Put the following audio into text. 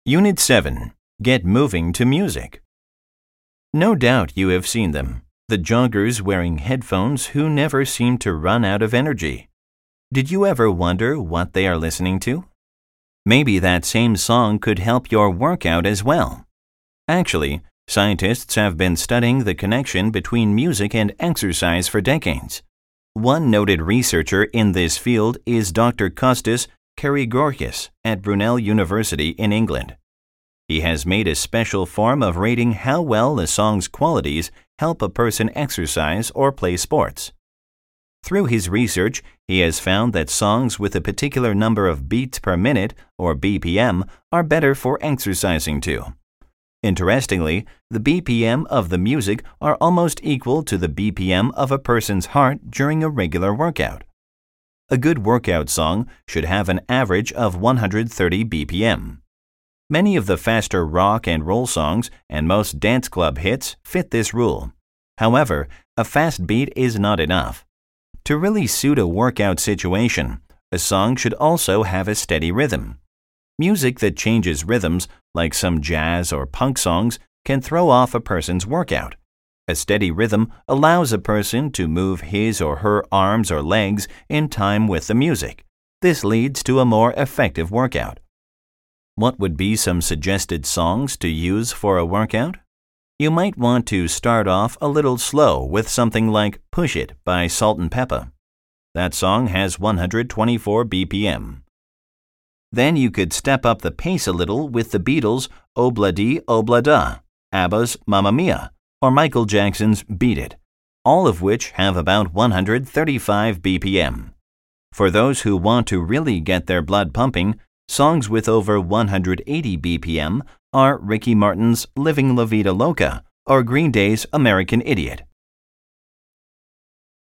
Unit 7. Get moving to music. No doubt you have seen them, the joggers wearing headphones who never seem to run out of energy. Did you ever wonder what they are listening to? Maybe that same song could help your workout as well. Actually, scientists have been studying the connection between music and exercise for decades. One noted researcher in this field is Dr. Kostas Karigorkis at Brunel University in England. He has made a special form of rating how well a song's qualities help a person exercise or play sports. Through his research, he has found that songs with a particular number of beats per minute, or BPM, are better for exercising to. Interestingly, the BPM of the music are almost equal to the BPM of a person's heart during a regular workout. A good workout song should have an average of 130 BPM. Many of the faster rock and roll songs and most dance club hits fit this rule. However, a fast beat is not enough. To really suit a workout situation, a song should also have a steady rhythm. Music that changes rhythms, like some jazz or punk songs, can throw off a person's workout. A steady rhythm allows a person to move his or her arms or legs in time with the music. This leads to a more effective workout. What would be some suggested songs to use for a workout? You might want to start off a little slow with something like Push It by Salt-N-Pepa. That song has 124 BPM. Then you could step up the pace a little with the Beatles' Ob-La-Di, Ob-La-Da, ABBA's Mamma Mia, or Michael Jackson's Beat It, all of which have about 135 BPM. For those who want to really get their blood pumping, songs with over 180 BPM are Ricky Martin's Living La Vida Loca or Green Day's American Idiot.